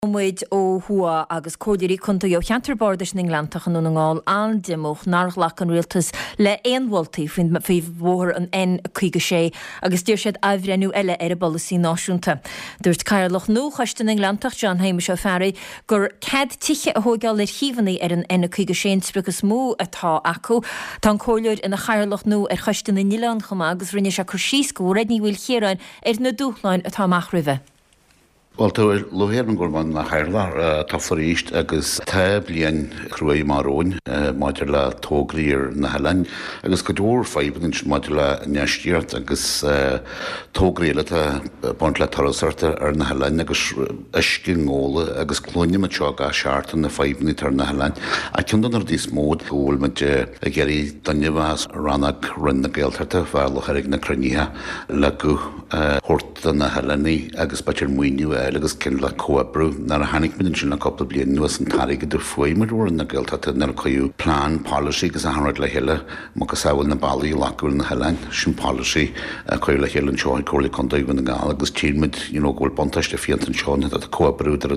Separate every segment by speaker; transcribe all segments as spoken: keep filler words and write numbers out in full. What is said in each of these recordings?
Speaker 1: Muid ó hua agus códirí chunta jo cheantarbordas ning lantach an ngáil an dimmoch narlach an rialtas le éonhvoltaí fin fi bhór an en chuige sé agus dúir siad ahrenú eile ar a bolasí náisiúnta. Dúirt Cairloch nó chaiste ning lantach John Hamish ó Ferry gur cad tiche a hógáil ir híhannaí ar an en chuige sé spregus mú atá acu tá cóliúir ina Cairloch nó ar chaiste na Nílan chuma agus rinne se chu síos go rední bhfuil chéráin ar na dúchláin atá mach rive.
Speaker 2: Wel, dwi'n lwyr yn gwrdd na Hairla, taffer eist agos ta blian chrwy marwn, mater la togrir na Helen, agos gadwr ffaib yn mater la nestiart agos togrir la ta bont la tarasarta ar na Helen, agos ysgyn ngôl, agos clwni ma tiog a siart na ffaib ni tar na Helen. A cyndan ar dis mod, gwyl ma dy a geri dynifas ranag ryn na gaeltarta, farloch ar ag na craniha, lagw hort na Heleni, agos bacher mwynio agus cyn la coabrw na'r hanig mynd yn sy'n la copl blian nwas yn tarig ydy'r ffwy mae'r wrn na gael tad na'r coiw plan policy gys a hanrod la hela mo gasawel na bali i lacwyl na helen sy'n policy coiw la hela yn sioen corli condoig yn gael agus tîn mynd you know gwyl bontas da fiant yn sioen at coabrw dyr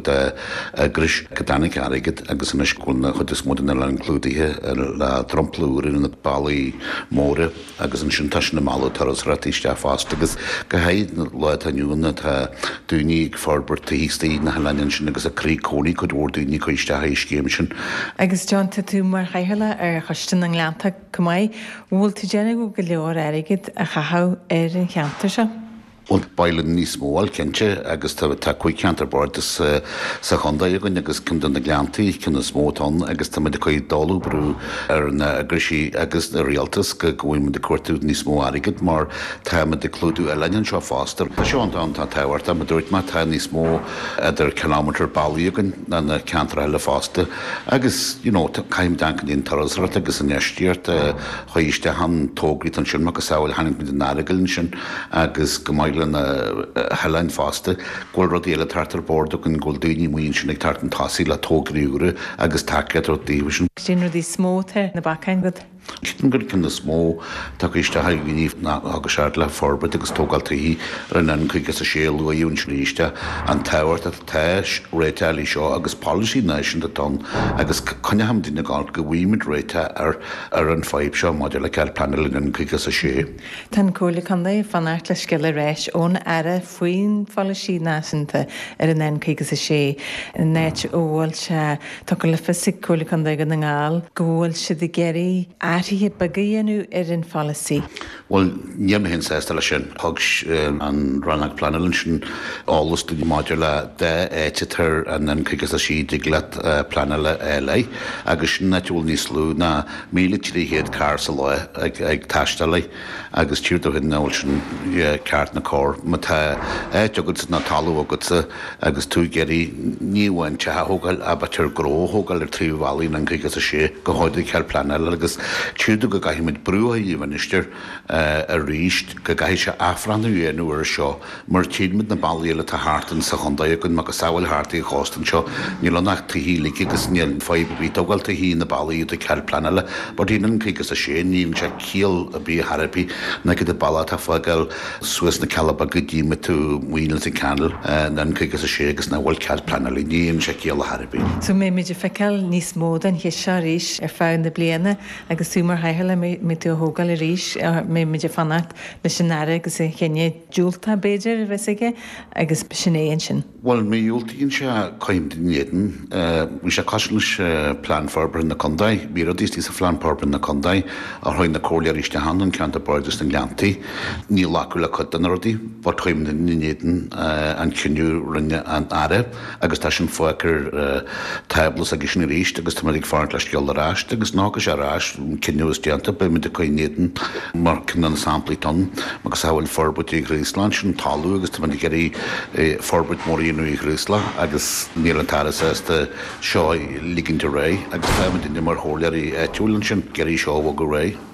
Speaker 2: y gris gydanig arigyd agus yn ysgwyl na chydys mod yn la includi he la dromplwr yn y bali môre agus yn sy'n tasyn y malw taros rati stia fast agus gyhaid loed hynnywn ta dwynig Forbert the Easty na Helen sin agus a crí cóní go dúir dúní chuiste a iscéim sin.
Speaker 3: Agus John tú mar chaile ar chostan an leanta cumai bhfuil tú déna go go leor airigid a chathá ar an cheantar se?
Speaker 2: Und bailen ní smóil cente agus tá chuig ceantarbordas sa chunda agan agus cyndan na gleantaí cyn na smótán agus tá muid chuid dáú brú ar na grisí agus na rialtas go gúim de cuairtú ní smó airigid mar tá muid de clúdú a lein seo fástar. Tá seo an tá táhairt a dúirt má tá ní smó idir kilometr bailí agan na na ceantar eile fásta agus you know caiim dancan íon tarasrat agus an eistíart chuiste han tógrit an sin má go saoil hanig mit na nárigalin sin agus go yn Helen fásta, gwil rod eile tartar bord ac yn gwil dwyni mwyn sy'n eich tartan tasi la tógri ure agus taciad rod division.
Speaker 3: Sy'n rod i smóta na bacain gyd?
Speaker 2: Cyn gyd cyn y smó, ta gysda haig i nif na agos ar la Forbert agus tógal tahi rynnan cwygas a siel lwy iwn sy'n eista an tawart at tash reita ali sio agus policy nation da ton agus cynna ham dyn ag alg gwymyd reita ar ar an ffaib sio model ac ar panel yn cwygas a sie.
Speaker 3: Tan cwli cynda i fan artla sgil y reis o'n ara fwyn policy nasynta ar yn en cwygas a sie net ôl sia tocol y ffysig cwli cynda i gyda ngal gwyl sydd i geri Arhi bagayannu erin fallacy.
Speaker 2: Well, niam hen says la sin hogs an ranag planelin sin alles the modular de etiter and then kigas a she diglat planela L A agus natural ní slú na military head cars aloy ag ag tashtali agus tíirdo hin nolsin cart na cor mata e jogud na talu agus agus tú geri níwan cha hogal abatur gro hogal er trí valley nan kigas a she go hoidi kel planela agus tíirdo go gaimid brúa í minister a ríist go gaith se afran u en uair seo mar tímid na bailile tá hartan sa chunda gon mag saoil hartaí chostan seo níl nach tuhí ligi agus níl fáib bí dogal tuhí na bailí de ceil planile but ínan chugus a sé níl se cíal a bí harapí na go de balla tá fágal Swiss na calaba go díime tú muoine sa canal nan chugus a sé agus na bhfuil ceil planile níl se cíal a harapí.
Speaker 3: So mé méidir fecail níos mód an his se ríis ar fáin na bliana agus tú mar haithile mé tú hógal a ríis mé méidir fannacht leis an ara agus é chéine dúlta beidir bheitige agus sin éon sin.
Speaker 2: Well, mé dúltaíonn se caim dinéan, mí se caiisilis plan Forbert na Condai, bí a dtí sa plan Forbert na Condai a chuin na cóir iste handan ceanta bordas na gleantaí, ní lacu le chud an rodí, bud chuim na dinéan an ciniú rinne an ara, agus tá sin foicar tablas agus sin ríist, agus tá ag fáint leis geall a ráist, agus nágus a ráist ciniú is dianta, be mi de coinéan mar cynnan sampli ton, mag saoil Forbert i Grísland sin talú agus tá man geri Forbert moríonú i Grísla agus níl an taras de seo ligin de ré agus tá man mar hólar i etúlan sin geri seo go ré.